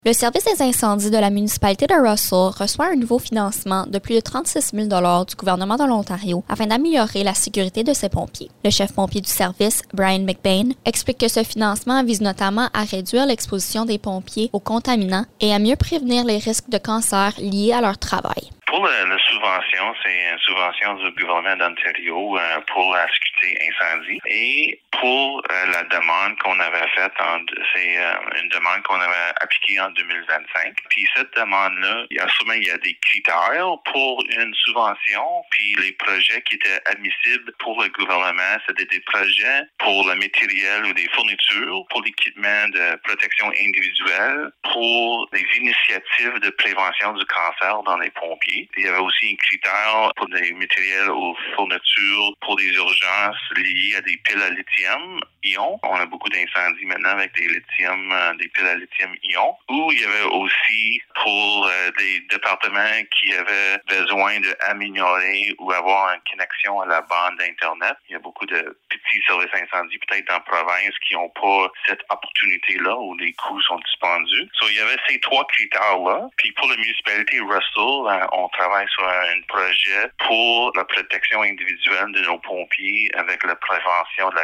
Le service des incendies de la municipalité de Russell reçoit un nouveau financement de plus de 36 000 $ du gouvernement de l'Ontario afin d'améliorer la sécurité de ses pompiers. Le chef pompier du service, Brian McBain, explique que ce financement vise notamment à réduire l'exposition des pompiers aux contaminants et à mieux prévenir les risques de cancer liés à leur travail. Pour la subvention, c'est une subvention du gouvernement d'Ontario pour la sécurité incendie. Et pour la demande qu'on avait faite, c'est une demande qu'on avait appliquée en 2025. Puis cette demande-là, il y a des critères pour une subvention. Puis les projets qui étaient admissibles pour le gouvernement, c'était des projets pour le matériel ou des fournitures, pour l'équipement de protection individuelle, pour les initiatives de prévention du cancer dans les pompiers. Il y avait aussi un critère pour des matériels ou fournitures pour des urgences liées à des piles à lithium-ion. On a beaucoup d'incendies maintenant avec des piles à lithium-ion. Ou il y avait aussi pour des départements qui avaient besoin d'améliorer ou avoir une connexion à la bande d'Internet. Il y a beaucoup de petits services incendies, peut-être dans la province, qui n'ont pas cette opportunité-là où les coûts sont dispendus. Il y avait ces trois critères-là. Puis pour la municipalité Russell, on travaille sur un projet pour la protection individuelle de nos pompiers avec la prévention de la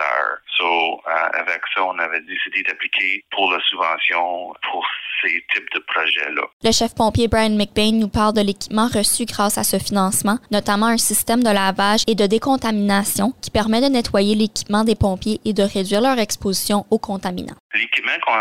cancer. Avec ça, on avait décidé d'appliquer pour la subvention pour ces types de projets-là. Le chef pompier Brian McBain nous parle de l'équipement reçu grâce à ce financement, notamment un système de lavage et de décontamination qui permet de nettoyer l'équipement des pompiers et de réduire leur exposition aux contaminants. L'équipement qu'on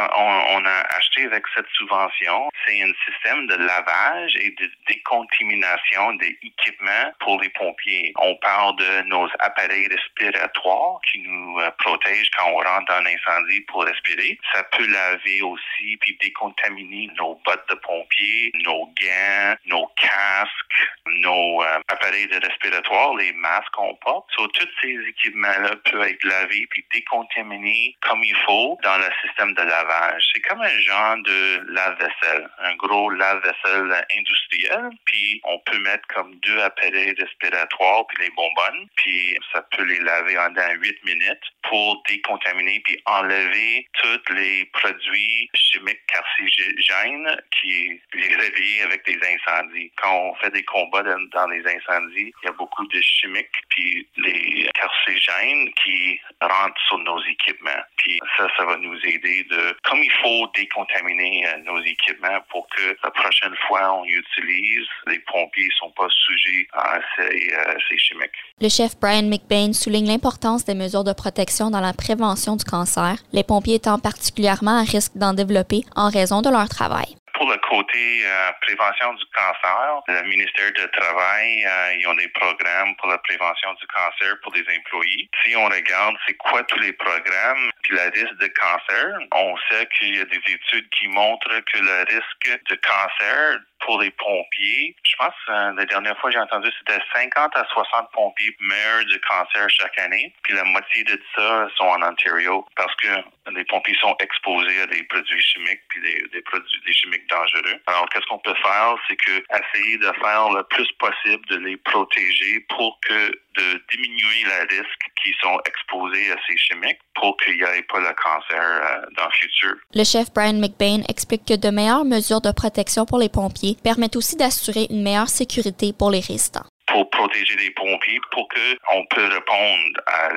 a acheté avec cette subvention, c'est un système de lavage et de décontamination des équipements pour les pompiers. On parle de nos appareils respiratoires qui nous protègent quand on rentre dans un incendie pour respirer. Ça peut laver aussi puis décontaminer nos bottes de pompiers, nos gants, nos casques, nos appareils de respiratoire, les masques qu'on porte. Tous ces équipements-là peuvent être lavés puis décontaminés comme il faut dans le système de lavage. C'est comme un genre de lave-vaisselle, un gros lave-vaisselle industriel, puis on peut mettre comme 2 appareils respiratoires puis les bonbonnes, puis ça peut les laver en 8 minutes pour décontaminer puis enlever tous les produits chimiques carcinogènes qui est relié avec des incendies. Quand on fait des combats dans les incendies, il y a beaucoup de chimiques puis les carcinogènes qui rentrent sur nos équipements. Puis ça va nous aider comme il faut décontaminer nos équipements pour que la prochaine fois on utilise, les pompiers ne sont pas sujets à ces chimiques. Le chef Brian McBain souligne l'importance des mesures de protection dans la prévention du cancer, les pompiers étant particulièrement à risque d'en développer en raison de leur travail. Pour le côté prévention du cancer, le ministère du Travail, ils ont des programmes pour la prévention du cancer pour les employés. Si on regarde c'est quoi tous les programmes, puis le risque de cancer, on sait qu'il y a des études qui montrent que le risque de cancer pour les pompiers, je pense la dernière fois que j'ai entendu, c'était 50 à 60 pompiers meurent du cancer chaque année. Puis la moitié de ça sont en Ontario parce que les pompiers sont exposés à des produits chimiques puis des chimiques dangereux. Alors, qu'est-ce qu'on peut faire? C'est que essayer de faire le plus possible de les protéger pour de diminuer le risque qu'ils sont exposés à ces chimiques pour qu'il n'y ait pas le cancer dans le futur. Le chef Brian McBain explique que de meilleures mesures de protection pour les pompiers permettent aussi d'assurer une meilleure sécurité pour les résistants. Pour protéger les pompiers, pour qu'on peut répondre à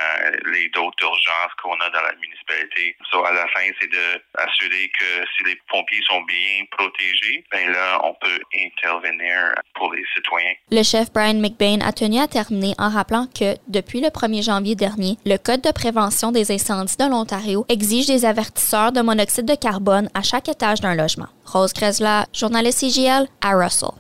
les d'autres urgences qu'on a dans la municipalité. À la fin, c'est d'assurer que si les pompiers sont bien protégés, là, on peut intervenir pour les citoyens. Le chef Brian McBain a tenu à terminer en rappelant que, depuis le 1er janvier dernier, le Code de prévention des incendies de l'Ontario exige des avertisseurs de monoxyde de carbone à chaque étage d'un logement. Rose Grezla, journaliste CGL à Russell.